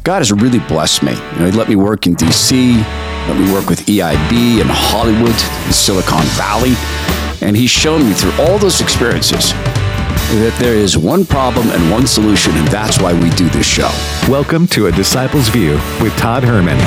God has really blessed me. He let me work in D.C., let me work with EIB in Hollywood, in Silicon Valley, and He's shown me through all those experiences that there is one problem and one solution, and that's why we do this show. Welcome to A Disciple's View with Todd Herman.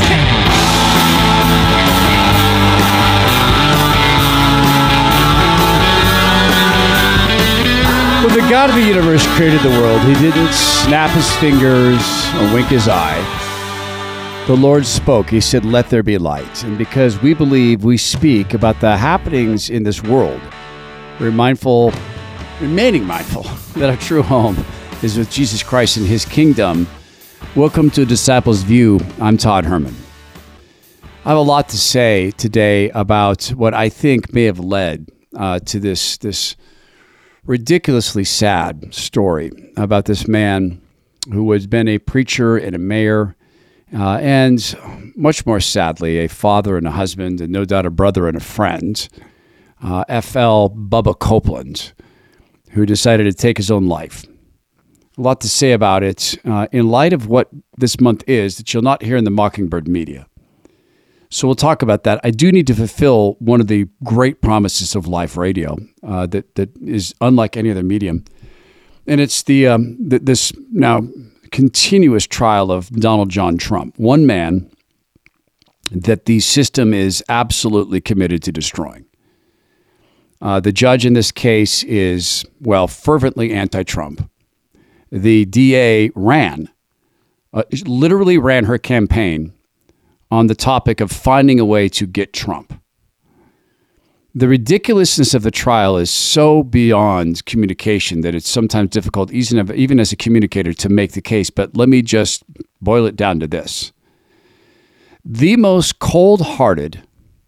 When the God of the universe created the world, He didn't snap His fingers or wink His eye. The Lord spoke. He said, "Let there be light." And because we believe we speak about the happenings in this world, we're remaining mindful that our true home is with Jesus Christ and His kingdom. Welcome to Disciples View. I'm Todd Herman. I have a lot to say today about what I think may have led to this ridiculously sad story about this man who has been a preacher and a mayor, and much more sadly, a father and a husband, and no doubt a brother and a friend, F.L. Bubba Copeland, who decided to take his own life. A lot to say about it in light of what this month is that you'll not hear in the Mockingbird media. So we'll talk about that. I do need to fulfill one of the great promises of live radio that is unlike any other medium. And it's this now continuous trial of Donald John Trump, one man that the system is absolutely committed to destroying. The judge in this case is, fervently anti-Trump. The DA literally ran her campaign on the topic of finding a way to get Trump. The ridiculousness of the trial is so beyond communication that it's sometimes difficult, even as a communicator, to make the case. But let me just boil it down to this. The most cold-hearted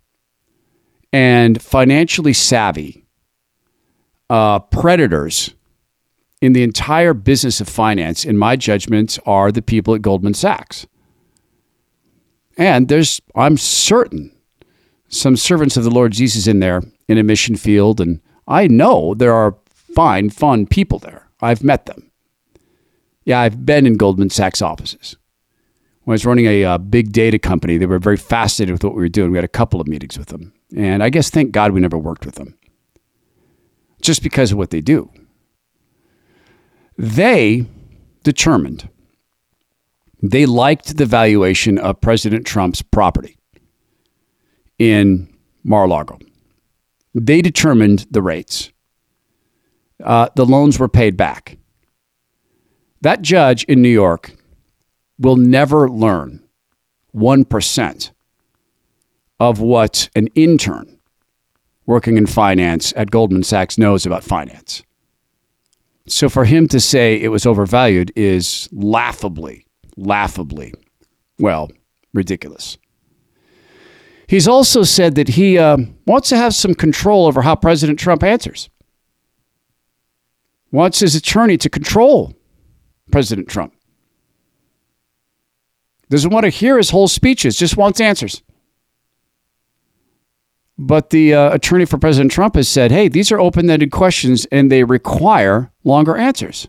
and financially savvy predators in the entire business of finance, in my judgment, are the people at Goldman Sachs. And I'm certain, some servants of the Lord Jesus in there in a mission field, and I know there are fine, fun people there. I've met them. Yeah, I've been in Goldman Sachs offices. When I was running a big data company, they were very fascinated with what we were doing. We had a couple of meetings with them. And I guess, thank God, we never worked with them. Just because of what they do. They determined they liked the valuation of President Trump's property in Mar-a-Lago. They determined the rates. The loans were paid back. That judge in New York will never learn 1% of what an intern working in finance at Goldman Sachs knows about finance. So for him to say it was overvalued is laughably, ridiculous. He's also said that he wants to have some control over how President Trump answers. Wants his attorney to control President Trump. Doesn't want to hear his whole speeches, just wants answers. But the attorney for President Trump has said, hey, these are open-ended questions and they require longer answers.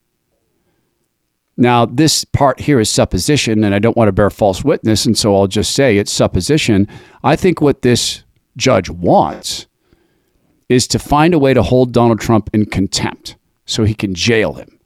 Now, this part here is supposition, and I don't want to bear false witness, and so I'll just say it's supposition. I think what this judge wants is to find a way to hold Donald Trump in contempt so he can jail him.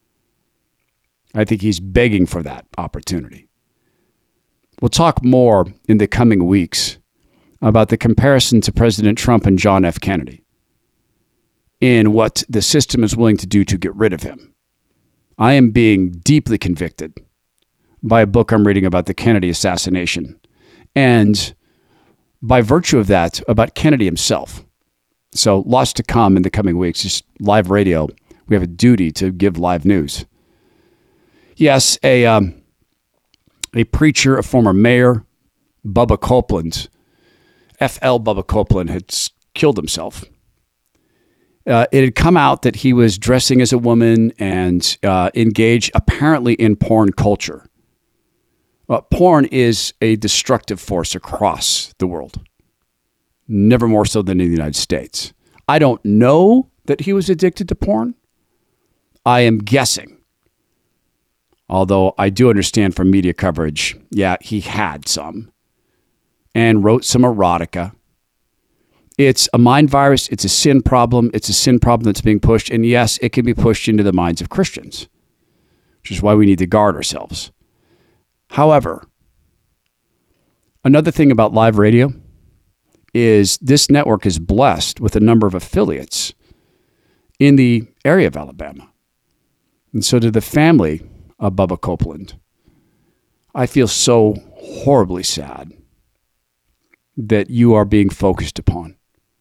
I think he's begging for that opportunity. We'll talk more in the coming weeks about the comparison to President Trump and John F. Kennedy in what the system is willing to do to get rid of him. I am being deeply convicted by a book I'm reading about the Kennedy assassination, and by virtue of that, about Kennedy himself. So lots to come in the coming weeks. Just live radio. We have a duty to give live news. Yes, a preacher, a former mayor, Bubba Copeland, F.L. Bubba Copeland, had killed himself. It had come out that he was dressing as a woman and engaged apparently in porn culture. Porn is a destructive force across the world, never more so than in the United States. I don't know that he was addicted to porn. I am guessing. Although I do understand from media coverage, yeah, he had some and wrote some erotica. It's a mind virus. It's a sin problem. It's a sin problem that's being pushed. And yes, it can be pushed into the minds of Christians, which is why we need to guard ourselves. However, another thing about live radio is this network is blessed with a number of affiliates in the area of Alabama. And so to the family of Bubba Copeland, I feel so horribly sad that you are being focused upon.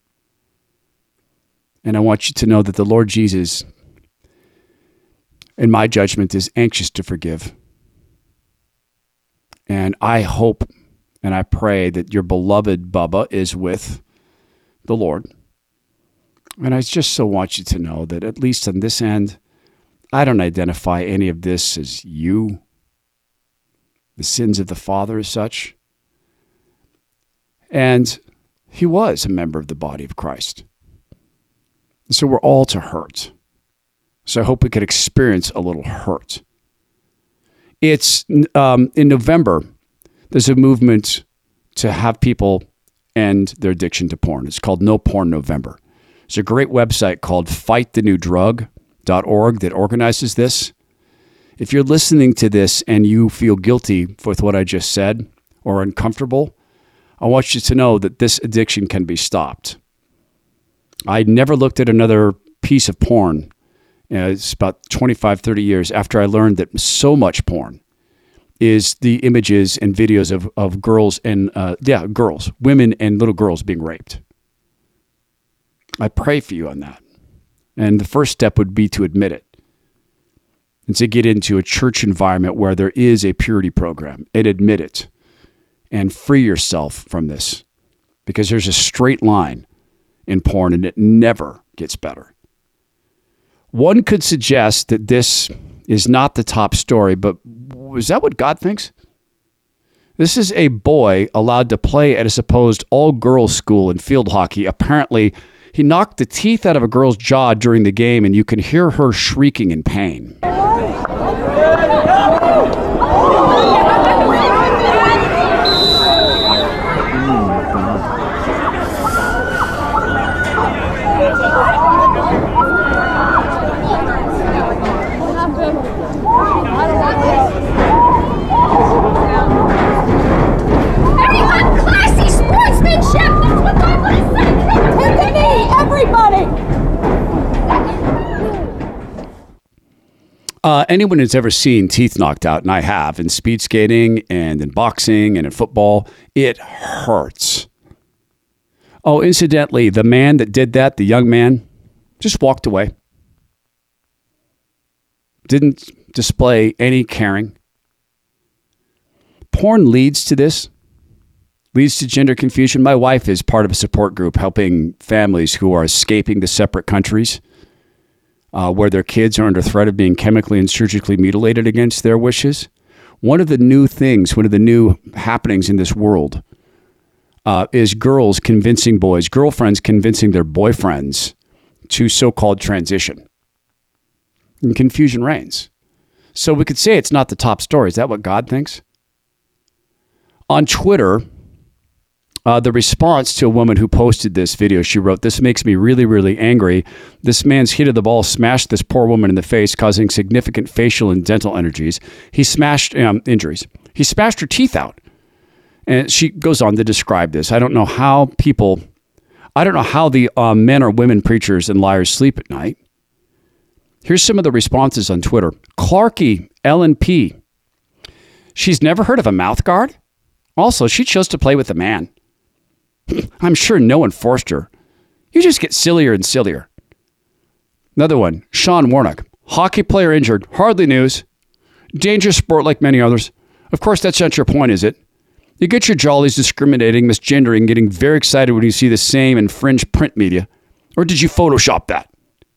And I want you to know that the Lord Jesus, in my judgment, is anxious to forgive. And I hope and I pray that your beloved Bubba is with the Lord. And I just so want you to know that at least on this end, I don't identify any of this as you, the sins of the father as such. And he was a member of the body of Christ. So we're all to hurt. So I hope we could experience a little hurt. It's in November, there's a movement to have people end their addiction to porn. It's called No Porn November. There's a great website called fightthenewdrug.org that organizes this. If you're listening to this and you feel guilty with what I just said or uncomfortable, I want you to know that this addiction can be stopped. I never looked at another piece of porn. It's about 25, 30 years after I learned that so much porn is the images and videos of girls and, girls, women and little girls being raped. I pray for you on that. And the first step would be to admit it and to get into a church environment where there is a purity program and admit it and free yourself from this, because there's a straight line in porn and it never gets better. One could suggest that this is not the top story, but is that what God thinks? This is a boy allowed to play at a supposed all-girls school in field hockey. Apparently, he knocked the teeth out of a girl's jaw during the game, and you can hear her shrieking in pain. Anyone who's ever seen teeth knocked out, and I have, in speed skating and in boxing and in football, it hurts. Oh, incidentally, the man that did that, the young man, just walked away. Didn't display any caring. Porn leads to this, leads to gender confusion. My wife is part of a support group helping families who are escaping to separate countries, where their kids are under threat of being chemically and surgically mutilated against their wishes. One of the new things, one of the new happenings in this world is girls convincing boys, girlfriends convincing their boyfriends to so-called transition. And confusion reigns. So we could say it's not the top story. Is that what God thinks? On Twitter, the response to a woman who posted this video, she wrote, "This makes me really, really angry. This man's hit of the ball smashed this poor woman in the face, causing significant facial and dental injuries. He smashed injuries. He smashed her teeth out." And she goes on to describe this. I don't know how the men or women preachers and liars sleep at night. Here's some of the responses on Twitter. Clarky LNP. She's never heard of a mouth guard? Also, she chose to play with a man. I'm sure no one forced her. You just get sillier and sillier. Another one, Sean Warnock. Hockey player injured. Hardly news. Dangerous sport like many others. Of course, that's not your point, is it? You get your jollies discriminating, misgendering, getting very excited when you see the same in fringe print media. Or did you Photoshop that?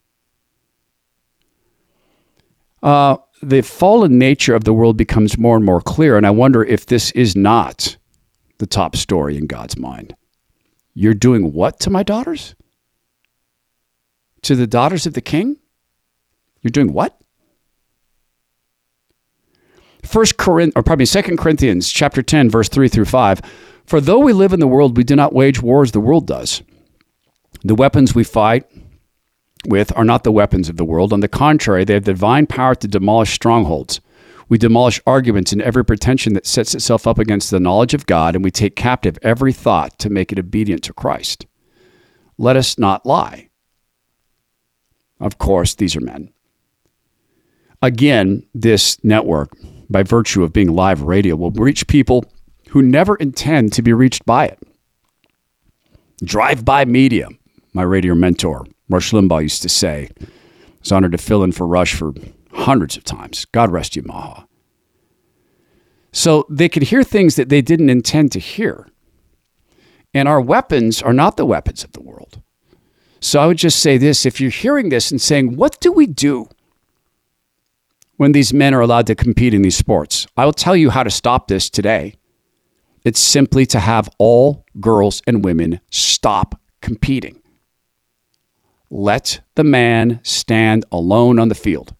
The fallen nature of the world becomes more and more clear, and I wonder if this is not the top story in God's mind. You're doing what to my daughters? To the daughters of the king? You're doing what? 2 Corinthians chapter 10, verse 3 through 5. For though we live in the world, we do not wage war as the world does. The weapons we fight with are not the weapons of the world. On the contrary, they have the divine power to demolish strongholds. We demolish arguments and every pretension that sets itself up against the knowledge of God, and we take captive every thought to make it obedient to Christ. Let us not lie. Of course, these are men. Again, this network, by virtue of being live radio, will reach people who never intend to be reached by it. Drive-by media, my radio mentor, Rush Limbaugh, used to say. I was honored to fill in for Rush for hundreds of times. God rest you, Maha. So they could hear things that they didn't intend to hear. And our weapons are not the weapons of the world. So I would just say this, if you're hearing this and saying, what do we do when these men are allowed to compete in these sports? I will tell you how to stop this today. It's simply to have all girls and women stop competing. Let the man stand alone on the field.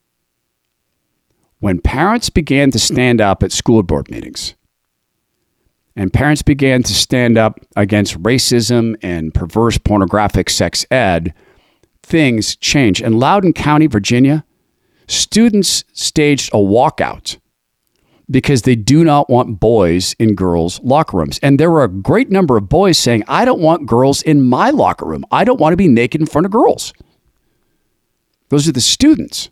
When parents began to stand up at school board meetings, and parents began to stand up against racism and perverse pornographic sex ed, things changed. In Loudoun County, Virginia, students staged a walkout because they do not want boys in girls' locker rooms. And there were a great number of boys saying, I don't want girls in my locker room. I don't want to be naked in front of girls. Those are the students.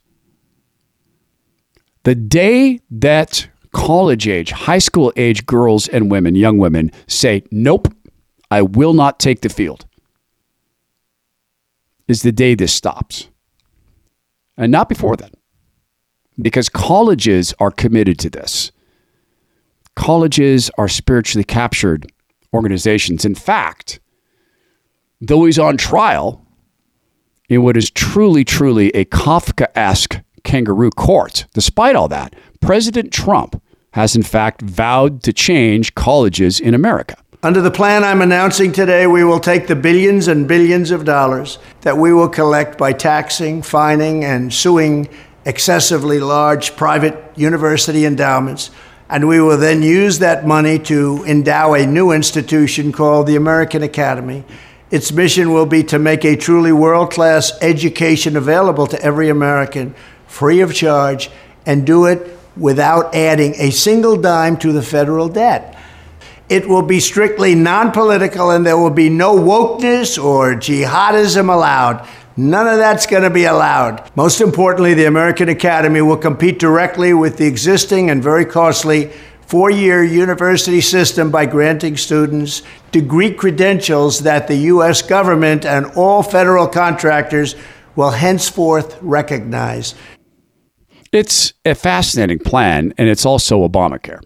The day that college age, high school age girls and women, young women, say, nope, I will not take the field, is the day this stops. And not before then. Because colleges are committed to this. Colleges are spiritually captured organizations. In fact, though he's on trial in what is truly, truly a Kafkaesque kangaroo court, despite all that, President Trump has in fact vowed to change colleges in America. Under the plan I'm announcing today, we will take the billions and billions of dollars that we will collect by taxing, fining, and suing excessively large private university endowments, and we will then use that money to endow a new institution called the American Academy. Its mission will be to make a truly world-class education available to every American, free of charge, and do it without adding a single dime to the federal debt. It will be strictly non-political, and there will be no wokeness or jihadism allowed. None of that's going to be allowed. Most importantly, the American Academy will compete directly with the existing and very costly four-year university system by granting students degree credentials that the U.S. government and all federal contractors will henceforth recognize. It's a fascinating plan, and it's also Obamacare.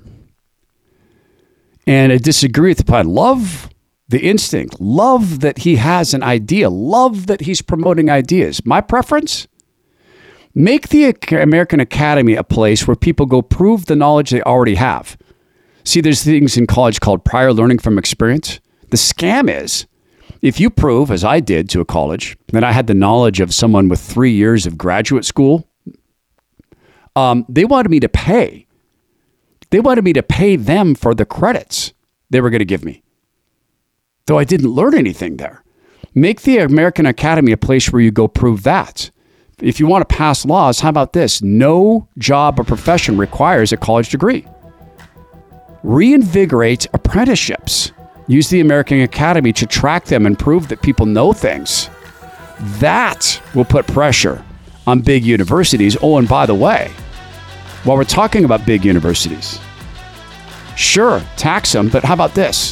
And I disagree with the plan. Love the instinct. Love that he has an idea. Love that he's promoting ideas. My preference? Make the American Academy a place where people go prove the knowledge they already have. See, there's things in college called prior learning from experience. The scam is, if you prove, as I did to a college, that I had the knowledge of someone with 3 years of graduate school, they wanted me to pay. They wanted me to pay them for the credits they were going to give me, though I didn't learn anything there. Make the American Academy a place where you go prove that. If you want to pass laws, how about this? No job or profession requires a college degree. Reinvigorate apprenticeships. Use the American Academy to track them and prove that people know things. That will put pressure on big universities. Oh, and by the way, while we're talking about big universities, sure, tax them, but how about this?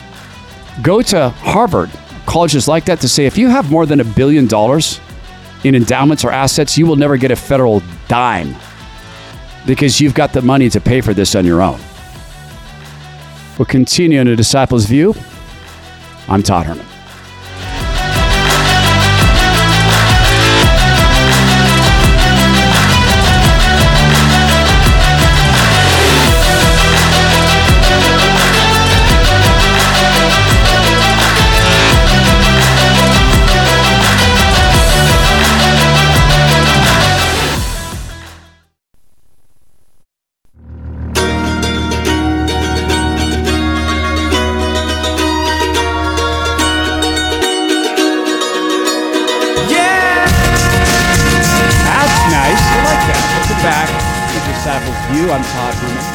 Go to Harvard, colleges like that, to say, if you have more than $1 billion in endowments or assets, you will never get a federal dime because you've got the money to pay for this on your own. We'll continue on A Disciple's View. I'm Todd Herman. to Disciples View. I'm Todd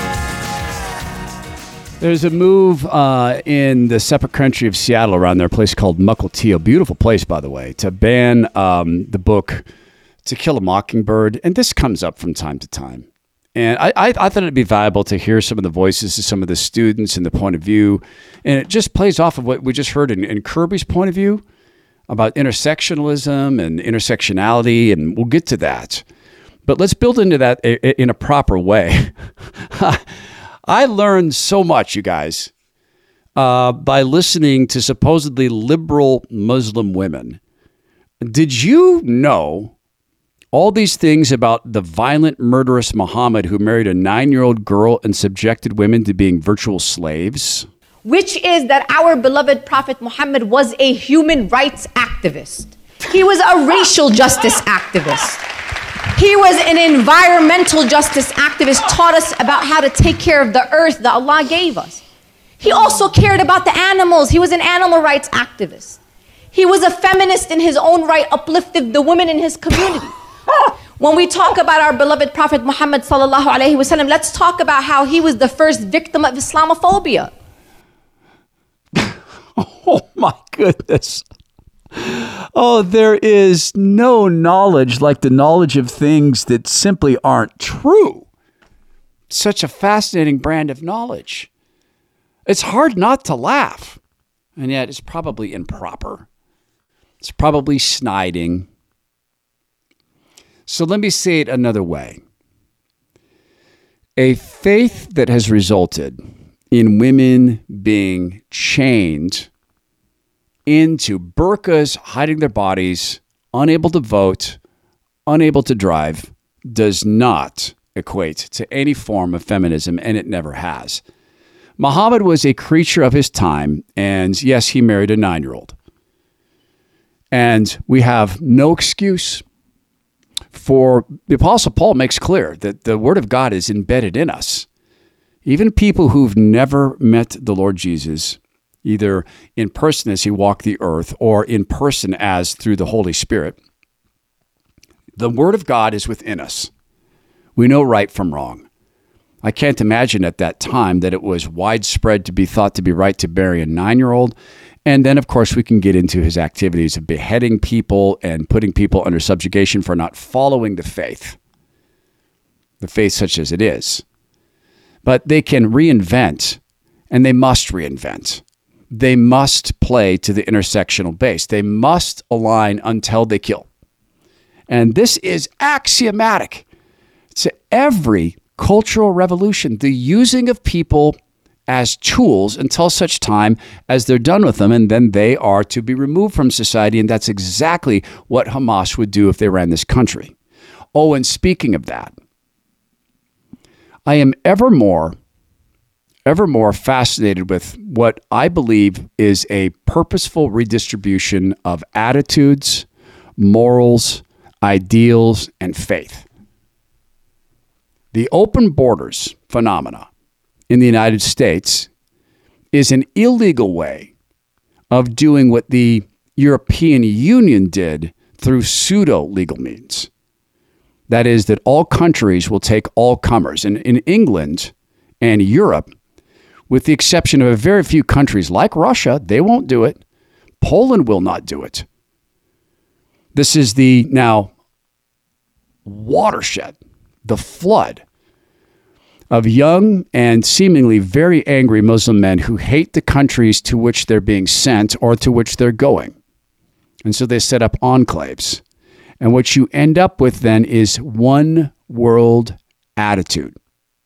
Herman. There's a move in the separate country of Seattle around there, a place called Mukilteo, beautiful place, by the way, to ban the book To Kill a Mockingbird. And this comes up from time to time. And I thought it'd be valuable to hear some of the voices of some of the students and the point of view. And it just plays off of what we just heard in Kirby's point of view about intersectionalism and intersectionality, and we'll get to that. But let's build into that in a proper way. I learned so much, you guys, by listening to supposedly liberal Muslim women. Did you know all these things about the violent, murderous Muhammad who married a 9-year-old girl and subjected women to being virtual slaves? Which is that our beloved Prophet Muhammad was a human rights activist. He was a racial justice activist. He was an environmental justice activist, taught us about how to take care of the earth that Allah gave us. He also cared about the animals. He was an animal rights activist. He was a feminist in his own right, uplifted the women in his community. When we talk about our beloved Prophet Muhammad sallallahu alaihi wasallam, let's talk about how he was the first victim of Islamophobia. Oh my goodness. Oh, there is no knowledge like the knowledge of things that simply aren't true. Such a fascinating brand of knowledge. It's hard not to laugh, and yet it's probably improper. It's probably sniding. So let me say it another way. A faith that has resulted in women being chained into burqas, hiding their bodies, unable to vote, unable to drive, does not equate to any form of feminism, and it never has. Muhammad was a creature of his time, and yes, he married a 9-year-old. And we have no excuse for, the Apostle Paul makes clear that the Word of God is embedded in us. Even people who've never met the Lord Jesus, either in person as he walked the earth or in person as through the Holy Spirit, the Word of God is within us. We know right from wrong. I can't imagine at that time that it was widespread to be thought to be right to bury a 9-year-old. And then, of course, we can get into his activities of beheading people and putting people under subjugation for not following the faith such as it is. But they can reinvent, and they must reinvent. They must play to the intersectional base. They must align until they kill. And this is axiomatic to every cultural revolution, the using of people as tools until such time as they're done with them, and then they are to be removed from society. And that's exactly what Hamas would do if they ran this country. Oh, and speaking of that, I am ever more fascinated with what I believe is a purposeful redistribution of attitudes, morals, ideals, and faith. The open borders phenomena in the United States is an illegal way of doing what the European Union did through pseudo-legal means. That is, that all countries will take all comers. And in England and Europe, with the exception of a very few countries like Russia, they won't do it. Poland will not do it. This is the now watershed, the flood of young and seemingly very angry Muslim men who hate the countries to which they're being sent or to which they're going. And so they set up enclaves. And what you end up with then is one world attitude.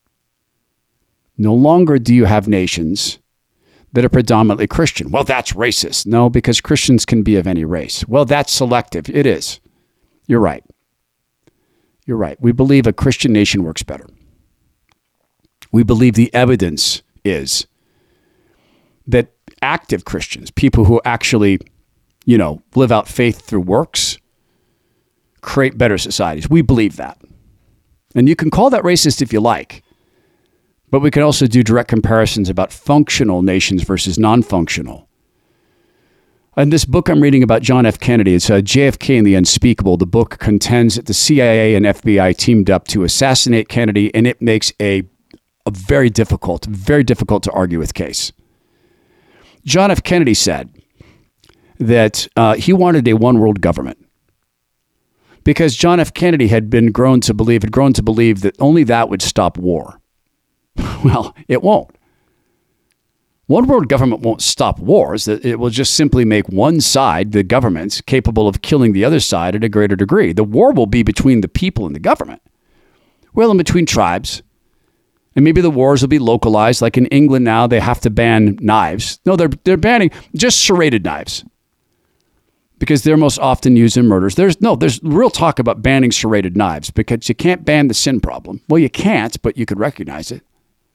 No longer do you have nations that are predominantly Christian. Well, that's racist. No, because Christians can be of any race. Well, that's selective. It is. You're right. You're right. We believe a Christian nation works better. We believe the evidence is that active Christians, people who actually, live out faith through works, create better societies. We believe that. And you can call that racist if you like, but we can also do direct comparisons about functional nations versus non-functional. And this book I'm reading about John F. Kennedy, it's JFK and the Unspeakable. The book contends that the CIA and FBI teamed up to assassinate Kennedy, and it makes a very difficult to argue with case. John F. Kennedy said that he wanted a one world government because John F. Kennedy had grown to believe that only that would stop war. Well, it won't. One world government won't stop wars. It will just simply make one side, the government, capable of killing the other side at a greater degree. The war will be between the people and the government. Well, in between tribes. And maybe the wars will be localized. Like in England now, they have to ban knives. No, they're banning just serrated knives because they're most often used in murders. There's real talk about banning serrated knives because you can't ban the sin problem. Well, you can't, but you could recognize it.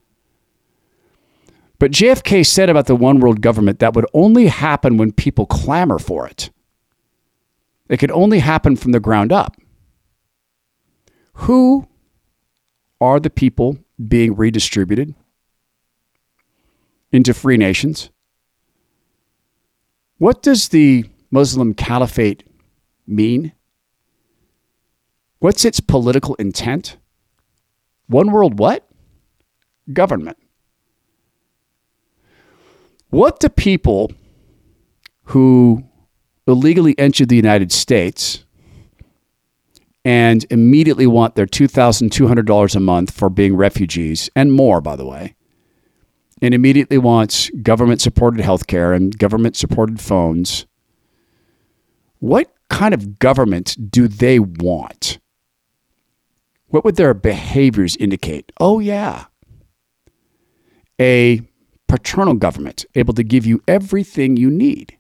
But JFK said about the one world government that would only happen when people clamor for it. It could only happen from the ground up. Who are the people being redistributed into free nations? What does the Muslim Caliphate mean? What's its political intent? One world what? Government. What do people who illegally entered the United States and immediately want their $2,200 a month for being refugees, and more, by the way, and immediately wants government-supported healthcare and government-supported phones, what kind of government do they want? What would their behaviors indicate? Oh, yeah. A paternal government able to give you everything you need.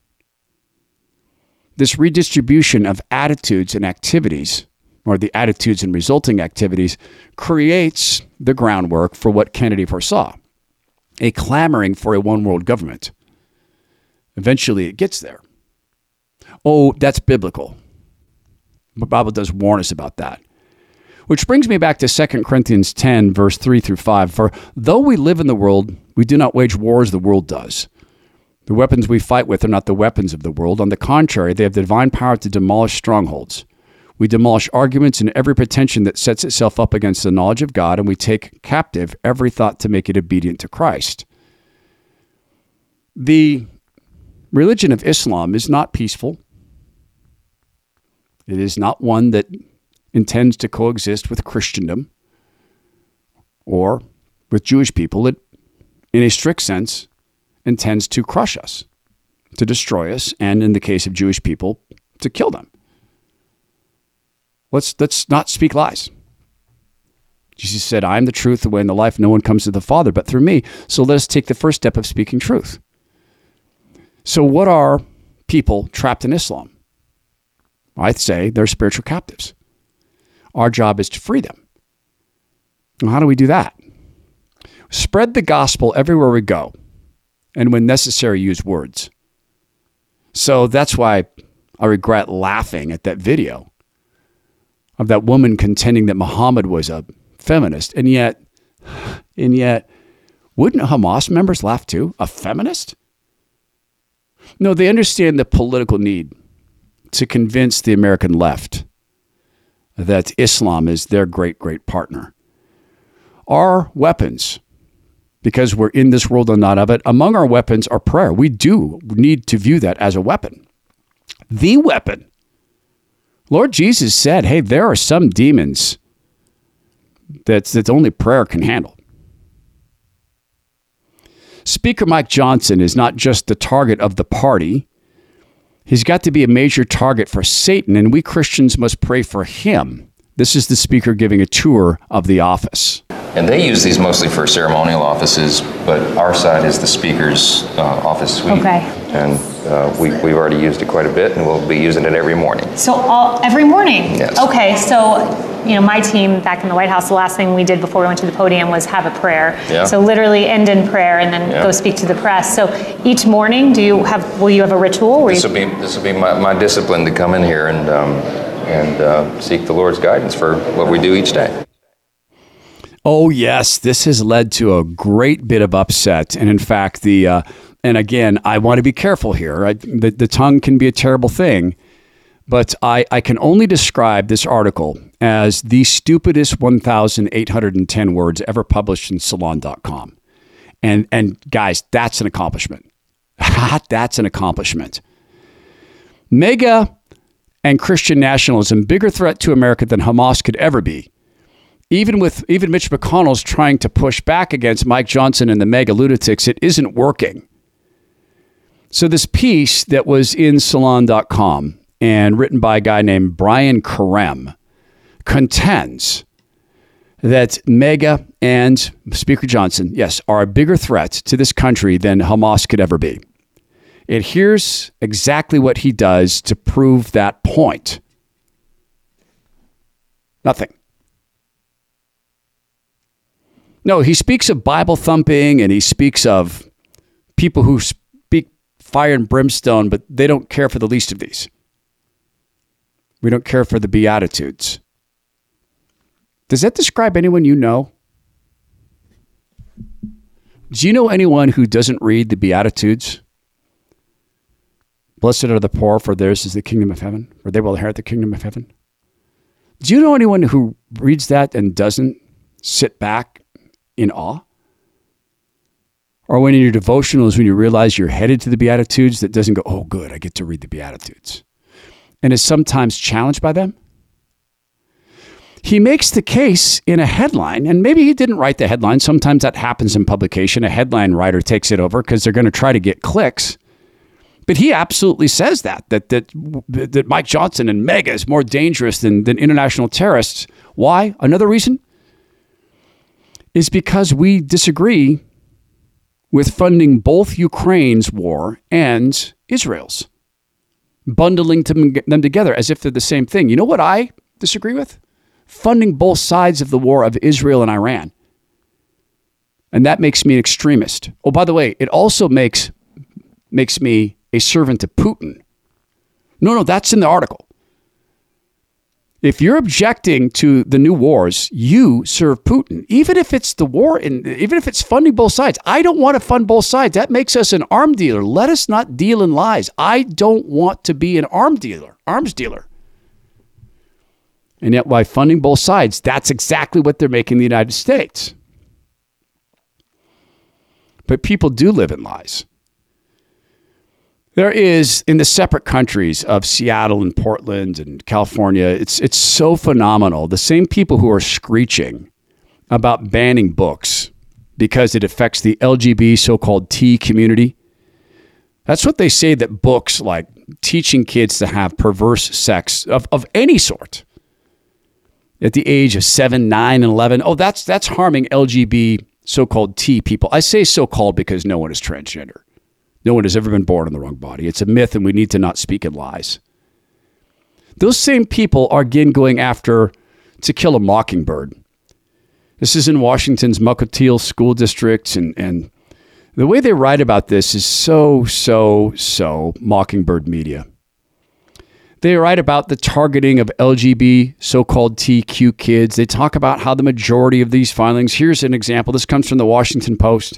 This redistribution of attitudes and activities, or the attitudes and resulting activities, creates the groundwork for what Kennedy foresaw, a clamoring for a one-world government. Eventually it gets there. Oh, that's biblical. The Bible does warn us about that. Which brings me back to 2 Corinthians 10, verse 3 through 5. For though we live in the world, we do not wage war as the world does. The weapons we fight with are not the weapons of the world. On the contrary, they have the divine power to demolish strongholds. We demolish arguments and every pretension that sets itself up against the knowledge of God, and we take captive every thought to make it obedient to Christ. The religion of Islam is not peaceful. It is not one that intends to coexist with Christendom or with Jewish people. It, in a strict sense, intends to crush us, to destroy us, and in the case of Jewish people, to kill them. Let's not speak lies. Jesus said, I am the truth, the way, and the life. No one comes to the Father but through me. So let us take the first step of speaking truth. So what are people trapped in Islam? I'd say they're spiritual captives. Our job is to free them. And how do we do that? Spread the gospel everywhere we go, and when necessary, use words. So that's why I regret laughing at that video of that woman contending that Muhammad was a feminist. And yet, wouldn't Hamas members laugh too? A feminist? No, they understand the political need to convince the American left that Islam is their great, great partner. Our weapons, because we're in this world and not of it, among our weapons are prayer. We do need to view that as a weapon. The weapon. Lord Jesus said, hey, there are some demons that only prayer can handle. Speaker Mike Johnson is not just the target of the party. He's got to be a major target for Satan, and we Christians must pray for him. This is the speaker giving a tour of the office. And they use these mostly for ceremonial offices, but our side is the speaker's office suite. Okay. And we've already used it quite a bit, and we'll be using it every morning. So every morning? Yes. Okay, so my team back in the White House, the last thing we did before we went to the podium was have a prayer. Yeah. So literally end in prayer and then go speak to the press. So each morning, will you have a ritual? This will be my discipline to come in here and seek the Lord's guidance for what we do each day. Oh, yes. This has led to a great bit of upset. And in fact, the and again, I want to be careful here. The tongue can be a terrible thing, but I can only describe this article as the stupidest 1,810 words ever published in Salon.com. And guys, that's an accomplishment. That's an accomplishment. MAGA and Christian nationalism, bigger threat to America than Hamas could ever be. Even Mitch McConnell's trying to push back against Mike Johnson and the MAGA lunatics, it isn't working. So this piece that was in Salon.com and written by a guy named Brian Karem contends that MAGA and Speaker Johnson, yes, are a bigger threat to this country than Hamas could ever be. And here's exactly what he does to prove that point. Nothing. No, he speaks of Bible thumping and he speaks of people who speak fire and brimstone, but they don't care for the least of these. We don't care for the Beatitudes. Does that describe anyone you know? Do you know anyone who doesn't read the Beatitudes? Blessed are the poor, for theirs is the kingdom of heaven, for they will inherit the kingdom of heaven. Do you know anyone who reads that and doesn't sit back in awe? Or when in your devotionals, when you realize you're headed to the Beatitudes, that doesn't go, oh, good, I get to read the Beatitudes, and is sometimes challenged by them? He makes the case in a headline, and maybe he didn't write the headline. Sometimes that happens in publication. A headline writer takes it over because they're going to try to get clicks. But he absolutely says that Mike Johnson and MAGA is more dangerous than international terrorists. Why? Another reason is because we disagree with funding both Ukraine's war and Israel's, bundling them together as if they're the same thing. You know what I disagree with? Funding both sides of the war of Israel and Iran. And that makes me an extremist. Oh, by the way, it also makes me a servant to Putin. No, that's in the article. If you're objecting to the new wars, you serve Putin. Even if it's the war, even if it's funding both sides. I don't want to fund both sides. That makes us an arms dealer. Let us not deal in lies. I don't want to be an arms dealer. And yet by funding both sides, that's exactly what they're making the United States. But people do live in lies. There is, in the separate countries of Seattle and Portland and California, it's so phenomenal. The same people who are screeching about banning books because it affects the LGBT so-called T community, that's what they say, that books like teaching kids to have perverse sex of any sort at the age of 7, 9, and 11, that's harming LGBT so-called T people. I say so-called because no one is transgender. No one has ever been born in the wrong body. It's a myth, and we need to not speak in lies. Those same people are again going after To Kill a Mockingbird. This is in Washington's Mukilteo School District, and the way they write about this is so Mockingbird media. They write about the targeting of LGBT so-called TQ kids. They talk about how the majority of these filings, here's an example. This comes from the Washington Post.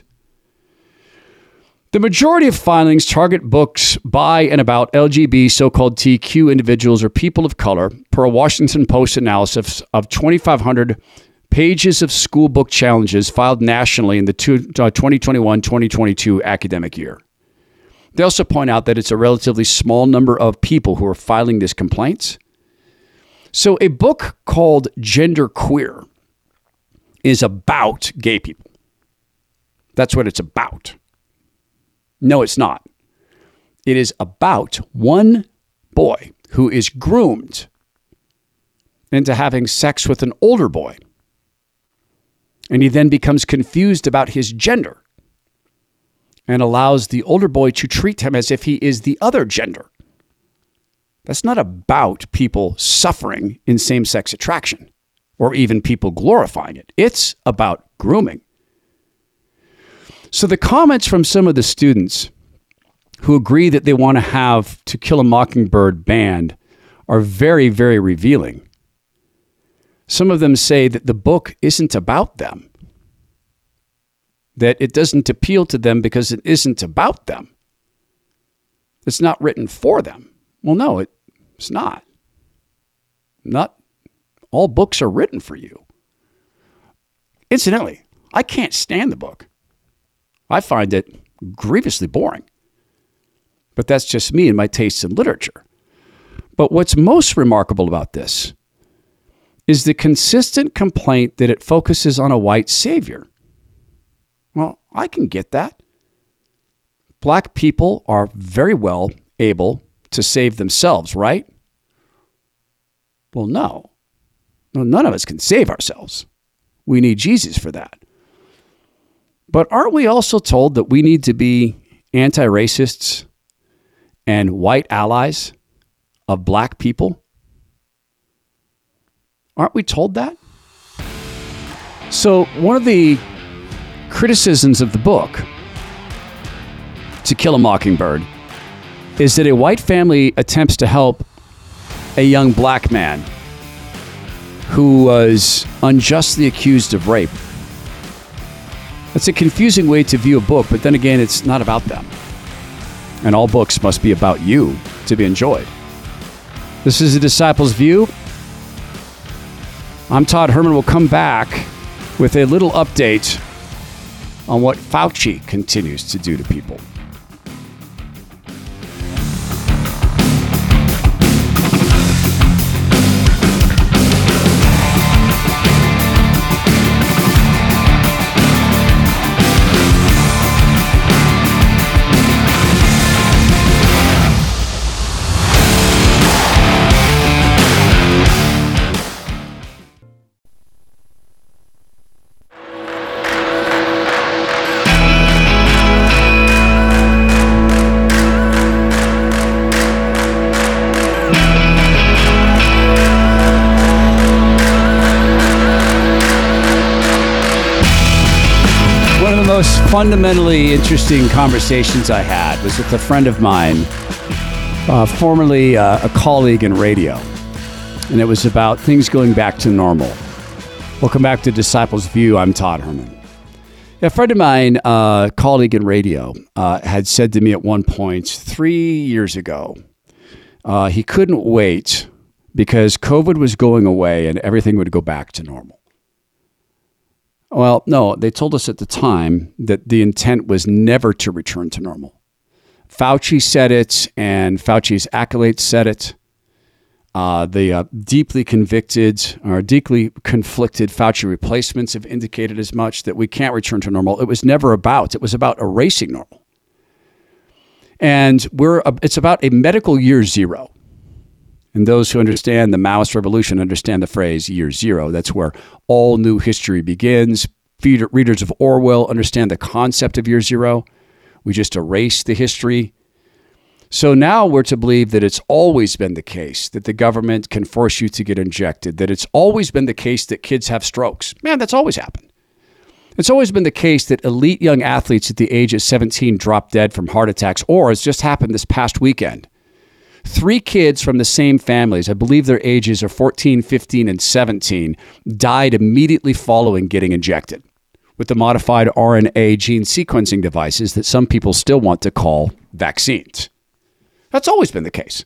The majority of filings target books by and about LGBT so-called TQ individuals or people of color, per a Washington Post analysis of 2,500 pages of school book challenges filed nationally in the 2021-2022 academic year. They also point out that it's a relatively small number of people who are filing these complaints. So a book called Gender Queer is about gay people. That's what it's about. No, it's not. It is about one boy who is groomed into having sex with an older boy. And he then becomes confused about his gender and allows the older boy to treat him as if he is the other gender. That's not about people suffering in same-sex attraction or even people glorifying it. It's about grooming. So the comments from some of the students who agree that they want to have To Kill a Mockingbird banned are very, very revealing. Some of them say that the book isn't about them. that it doesn't appeal to them because it isn't about them. It's not written for them. Well, no, it's not. Not all books are written for you. Incidentally, I can't stand the book. I find it grievously boring. But that's just me and my tastes in literature. But what's most remarkable about this is the consistent complaint that it focuses on a white savior. Well, I can get that. Black people are very well able to save themselves, right? Well, no. No, none of us can save ourselves. We need Jesus for that. But aren't we also told that we need to be anti-racists and white allies of black people? Aren't we told that? So one of the criticisms of the book, To Kill a Mockingbird, is that a white family attempts to help a young black man who was unjustly accused of rape. That's a confusing way to view a book, but then again, it's not about them. And all books must be about you to be enjoyed. This is A Disciple's View. I'm Todd Herman. We'll come back with a little update on what Fauci continues to do to people. Fundamentally interesting conversations I had was with a friend of mine, formerly a colleague in radio, and it was about things going back to normal. Welcome back to Disciples View. I'm Todd Herman. A friend of mine, colleague in radio, had said to me at one point 3 years ago, he couldn't wait because COVID was going away and everything would go back to normal. Well, no, they told us at the time that the intent was never to return to normal. Fauci said it, and Fauci's acolytes said it. The deeply convicted or deeply conflicted Fauci replacements have indicated as much, that we can't return to normal. It was never about. It was about erasing normal. And it's about a medical year zero. And those who understand the Maoist revolution understand the phrase year zero. That's where all new history begins. Readers of Orwell understand the concept of year zero. We just erase the history. So now we're to believe that it's always been the case that the government can force you to get injected, that it's always been the case that kids have strokes. Man, that's always happened. It's always been the case that elite young athletes at the age of 17 drop dead from heart attacks, or it's just happened this past weekend. 3 kids from the same families, I believe their ages are 14, 15, and 17, died immediately following getting injected with the modified RNA gene sequencing devices that some people still want to call vaccines. That's always been the case.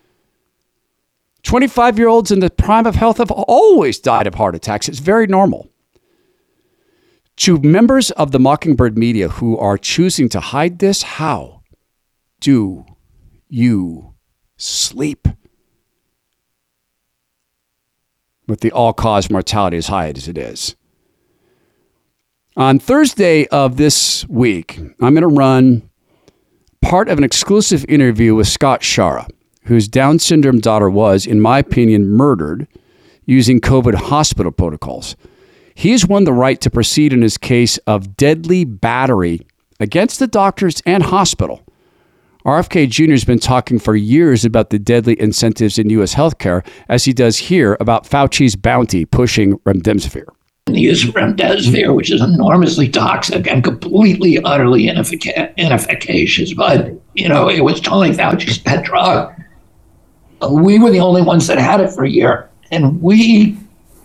25-year-olds in the prime of health have always died of heart attacks. It's very normal. To members of the Mockingbird media who are choosing to hide this, how do you sleep with the all-cause mortality as high as it is? On Thursday of this week, I'm going to run part of an exclusive interview with Scott Schara, whose Down syndrome daughter was, in my opinion, murdered using COVID hospital protocols. He has won the right to proceed in his case of deadly battery against the doctors and hospital. RFK Jr. has been talking for years about the deadly incentives in U.S. healthcare, as he does here about Fauci's bounty pushing remdesivir. The use of remdesivir, which is enormously toxic and completely, utterly inefficacious, but, it was totally Fauci's pet drug. We were the only ones that had it for a year, and we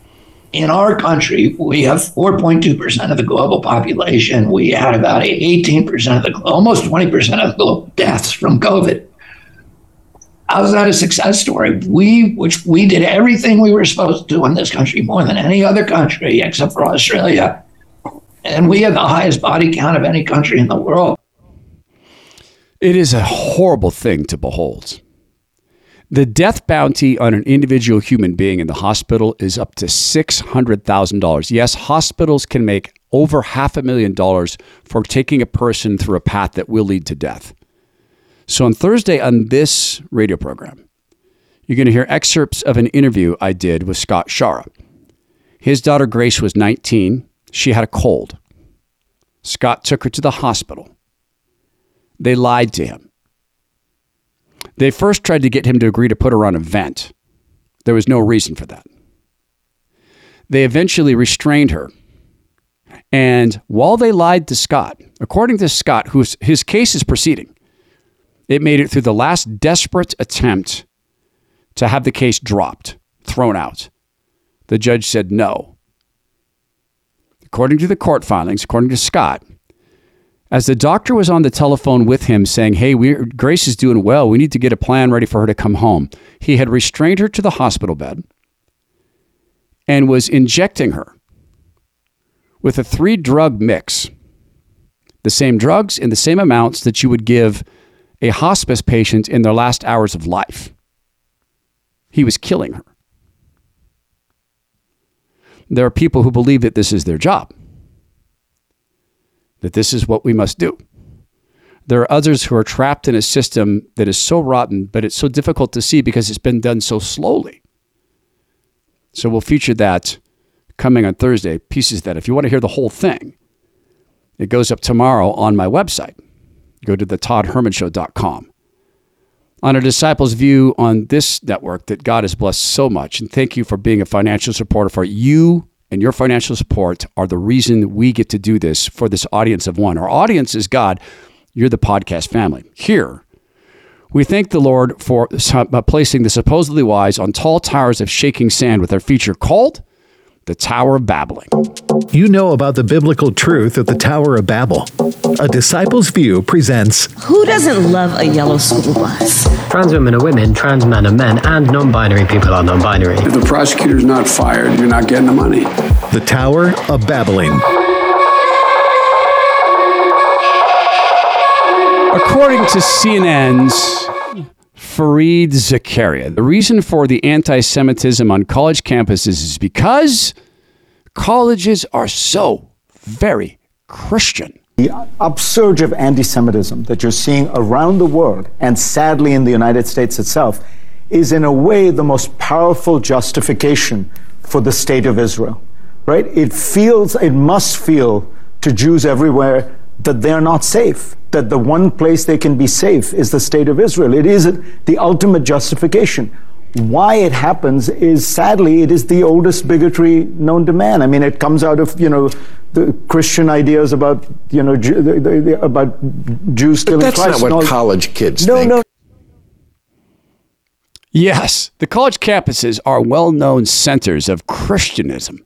in our country, we have 4.2% of the global population. We had about 18% of almost 20% of the global deaths from COVID. How's that a success story? We did everything we were supposed to do in this country, more than any other country except for Australia. And we have the highest body count of any country in the world. It is a horrible thing to behold. The death bounty on an individual human being in the hospital is up to $600,000. Yes, hospitals can make over $500,000 for taking a person through a path that will lead to death. So on Thursday on this radio program, you're going to hear excerpts of an interview I did with Scott Schara. His daughter Grace was 19. She had a cold. Scott took her to the hospital. They lied to him. They first tried to get him to agree to put her on a vent. There was no reason for that. They eventually restrained her. And while they lied to Scott, according to Scott, his case is proceeding, it made it through the last desperate attempt to have the case dropped, thrown out. The judge said no. According to the court filings, according to Scott, as the doctor was on the telephone with him saying, hey, Grace is doing well. We need to get a plan ready for her to come home. He had restrained her to the hospital bed and was injecting her with a 3-drug mix. The same drugs in the same amounts that you would give a hospice patient in their last hours of life. He was killing her. There are people who believe that this is their job, that this is what we must do. There are others who are trapped in a system that is so rotten, but it's so difficult to see because it's been done so slowly. So we'll feature that coming on Thursday, pieces that if you want to hear the whole thing, it goes up tomorrow on my website. Go to thetoddhermanshow.com. On A Disciple's View on this network that God has blessed so much, and thank you for being a financial supporter. For you and your financial support are the reason we get to do this for this audience of one. Our audience is God. You're the podcast family. Here, we thank the Lord for placing the supposedly wise on tall towers of shaking sand with our feature called The Tower of Babbling. You know about the biblical truth of the Tower of Babel. A Disciple's View presents Who doesn't love a yellow school bus? Trans women are women, trans men are men, and non-binary people are non-binary. If the prosecutor's not fired, you're not getting the money. The Tower of Babbling. According to CNN's Fareed Zakaria, the reason for the anti-Semitism on college campuses is because colleges are so very Christian. The upsurge of anti-Semitism that you're seeing around the world, and sadly in the United States itself, is in a way the most powerful justification for the state of Israel, right? It must feel to Jews everywhere that they're not safe, that the one place they can be safe is the state of Israel. It is the ultimate justification. Why it happens is, sadly, it is the oldest bigotry known to man. I mean, it comes out of, the Christian ideas about, about Jews killing Christ. That's not what college kids think. No. Yes, the college campuses are well-known centers of Christianism.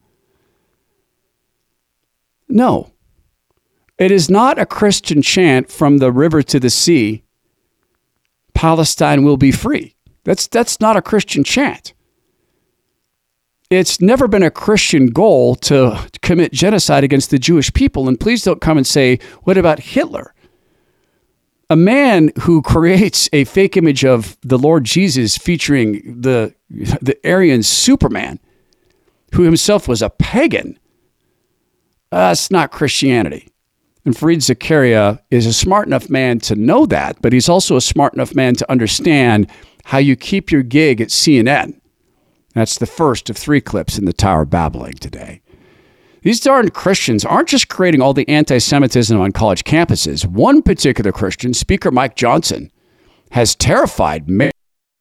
No. It is not a Christian chant from the river to the sea, Palestine will be free. That's not a Christian chant. It's never been a Christian goal to commit genocide against the Jewish people. And please don't come and say, what about Hitler? A man who creates a fake image of the Lord Jesus featuring the Aryan Superman, who himself was a pagan, that's not Christianity. And Fareed Zakaria is a smart enough man to know that, but he's also a smart enough man to understand how you keep your gig at CNN. That's the first of 3 clips in the Tower of Babbling today. These darn Christians aren't just creating all the anti-Semitism on college campuses. One particular Christian, Speaker Mike Johnson, has terrified me.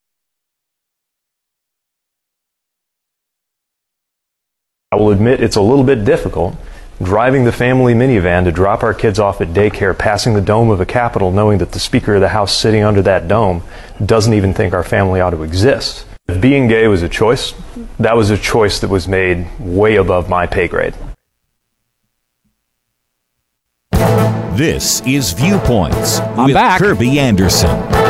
I will admit it's a little bit difficult driving the family minivan to drop our kids off at daycare, passing the dome of a Capitol, knowing that the Speaker of the House sitting under that dome doesn't even think our family ought to exist. If being gay was a choice, That was a choice that was made way above my pay grade. This is Viewpoints with back. Kirby Anderson.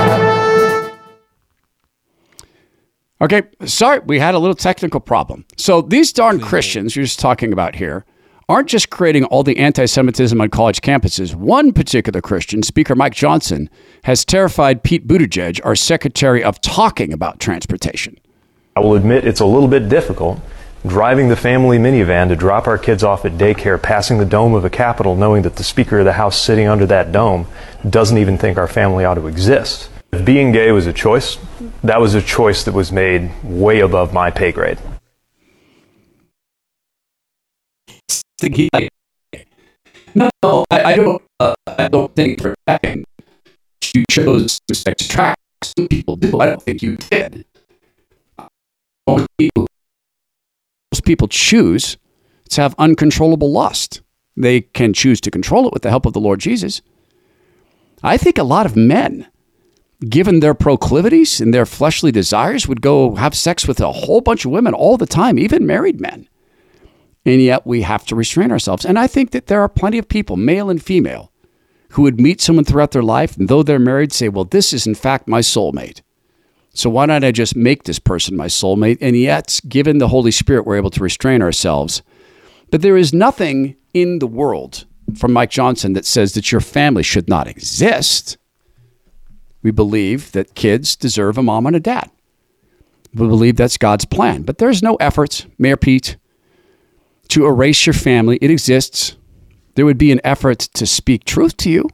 Okay, sorry, we had a little technical problem. So these darn Christians you're just talking about here aren't just creating all the anti-Semitism on college campuses. One particular Christian, Speaker Mike Johnson, has terrified Pete Buttigieg, our Secretary of Talking about Transportation. I will admit it's a little bit difficult driving the family minivan to drop our kids off at daycare, passing the dome of a Capitol, knowing that the Speaker of the House sitting under that dome doesn't even think our family ought to exist. If being gay was a choice, that was a choice that was made way above my pay grade. No, I don't think for a second you chose to attract. Some people do. I don't think you did. Most people choose to have uncontrollable lust. They can choose to control it with the help of the Lord Jesus. I think a lot of men, given their proclivities and their fleshly desires, would go have sex with a whole bunch of women all the time, even married men. And yet we have to restrain ourselves. And I think that there are plenty of people, male and female, who would meet someone throughout their life, and though they're married, say, well, this is in fact my soulmate. So why not I just make this person my soulmate? And yet, given the Holy Spirit, we're able to restrain ourselves. But there is nothing in the world from Mike Johnson that says that your family should not exist. We believe that kids deserve a mom and a dad. We believe that's God's plan. But there's no efforts, Mayor Pete, to erase your family. It exists. There would be an effort to speak truth to you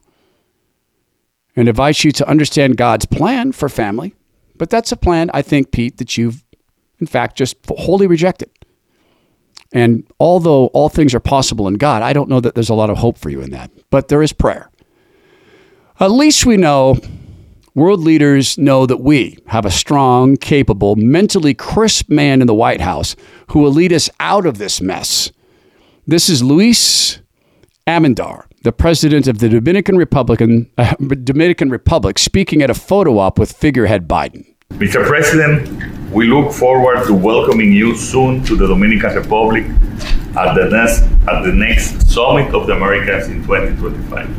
and invite you to understand God's plan for family. But that's a plan, I think, Pete, that you've, in fact, just wholly rejected. And although all things are possible in God, I don't know that there's a lot of hope for you in that. But there is prayer. At least we know, world leaders know that we have a strong, capable, mentally crisp man in the White House who will lead us out of this mess. This is Luis Almendar, the president of the Dominican Republic, speaking at a photo op with figurehead Biden. Mr. President, we look forward to welcoming you soon to the Dominican Republic at the next Summit of the Americas in 2025,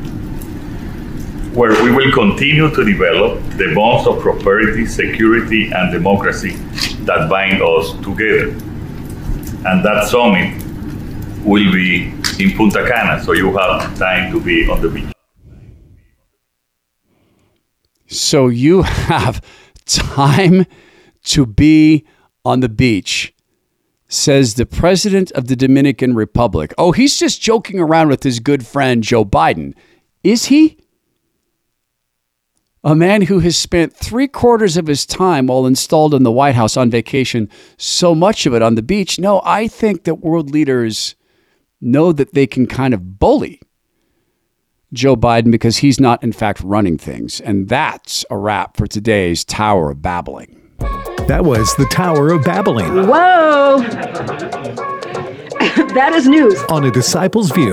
where we will continue to develop the bonds of prosperity, security, and democracy that bind us together. And that summit will be in Punta Cana, so you have time to be on the beach. So you have time to be on the beach, says the president of the Dominican Republic. Oh, he's just joking around with his good friend Joe Biden. Is he? A man who has spent 3/4 of his time while installed in the White House on vacation, so much of it on the beach. No, I think that world leaders know that they can kind of bully Joe Biden because he's not, in fact, running things. And that's a wrap for today's Tower of Babbling. That was the Tower of Babbling. Whoa! That is news. On A Disciple's View.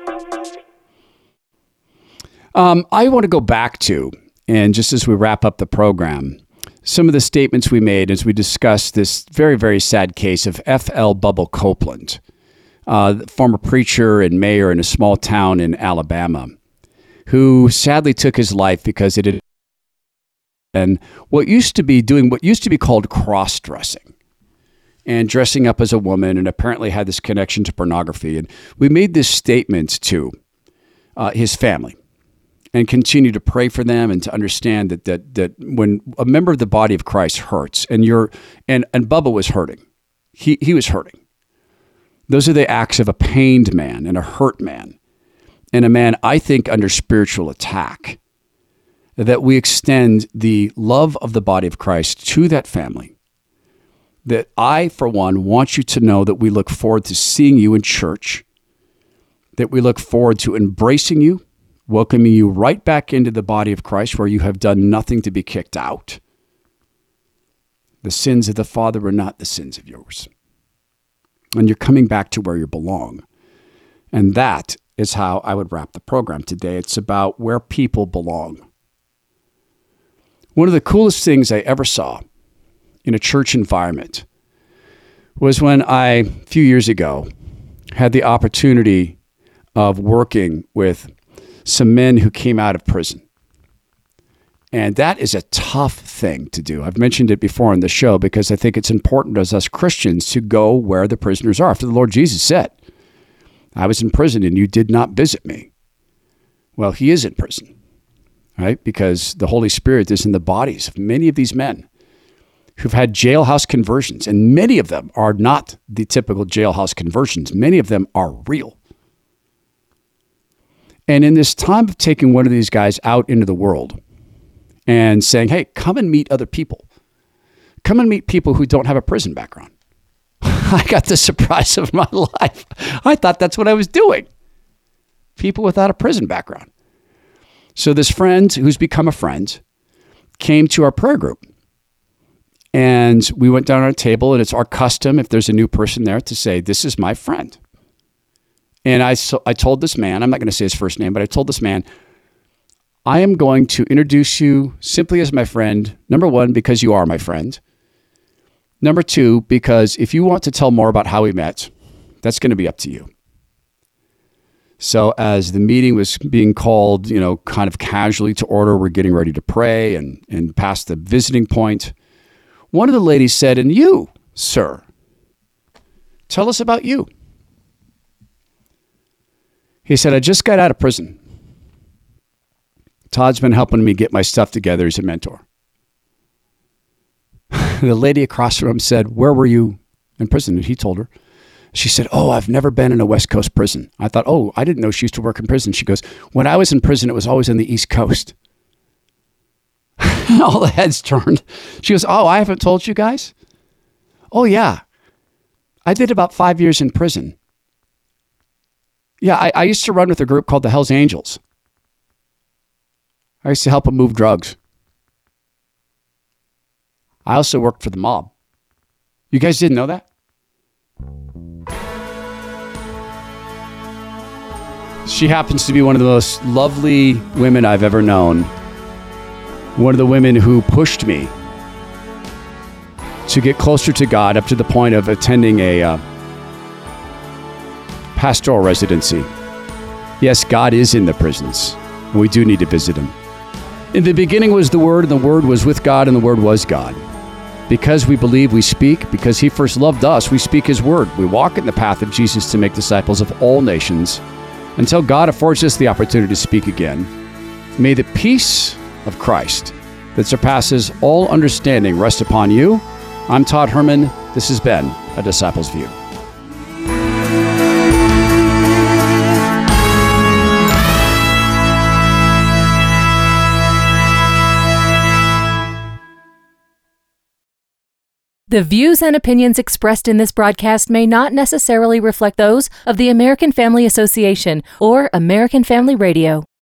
I want to go back to, and just as we wrap up the program, some of the statements we made as we discussed this very, very sad case of F.L. Bubble Copeland, former preacher and mayor in a small town in Alabama, who sadly took his life because it had and what used to be called cross-dressing and dressing up as a woman, and apparently had this connection to pornography. And we made this statement to his family and continue to pray for them and to understand that when a member of the body of Christ hurts, and Bubba was hurting, he was hurting. Those are the acts of a pained man and a hurt man, and a man, I think, under spiritual attack, that we extend the love of the body of Christ to that family. That I, for one, want you to know that we look forward to seeing you in church, that we look forward to embracing you, welcoming you right back into the body of Christ where you have done nothing to be kicked out. The sins of the Father are not the sins of yours. And you're coming back to where you belong. And that is how I would wrap the program today. It's about where people belong. One of the coolest things I ever saw in a church environment was when I, a few years ago, had the opportunity of working with some men who came out of prison. And that is a tough thing to do. I've mentioned it before on the show because I think it's important as us Christians to go where the prisoners are. After the Lord Jesus said, I was in prison and you did not visit me. Well, he is in prison, right? Because the Holy Spirit is in the bodies of many of these men who've had jailhouse conversions. And many of them are not the typical jailhouse conversions. Many of them are real. And in this time of taking one of these guys out into the world and saying, hey, come and meet other people. Come and meet people who don't have a prison background. I got the surprise of my life. I thought that's what I was doing. People without a prison background. So this friend who's become a friend came to our prayer group. And we went down on a table, and it's our custom, if there's a new person there, to say, this is my friend. And I told this man, I'm not going to say his first name, but I told this man, I am going to introduce you simply as my friend. Number one, because you are my friend. Number two, because if you want to tell more about how we met, that's going to be up to you. So as the meeting was being called, kind of casually to order, we're getting ready to pray and past the visiting point. One of the ladies said, and you, sir, tell us about you. He said, I just got out of prison. Todd's been helping me get my stuff together as a mentor. The lady across from him said, where were you in prison? And he told her. She said, I've never been in a West Coast prison. I thought, I didn't know she used to work in prison. She goes, when I was in prison, it was always on the East Coast. All the heads turned. She goes, I haven't told you guys? Oh, yeah. I did about 5 years in prison. Yeah, I used to run with a group called the Hells Angels. I used to help them move drugs. I also worked for the mob. You guys didn't know that? She happens to be one of the most lovely women I've ever known. One of the women who pushed me to get closer to God up to the point of attending a pastoral residency. Yes, God is in the prisons. And we do need to visit him. In the beginning was the Word, and the Word was with God, and the Word was God. Because we believe, we speak. Because he first loved us, we speak his word. We walk in the path of Jesus to make disciples of all nations until God affords us the opportunity to speak again. May the peace of Christ that surpasses all understanding rest upon you. I'm Todd Herman. This has been A Disciple's View. The views and opinions expressed in this broadcast may not necessarily reflect those of the American Family Association or American Family Radio.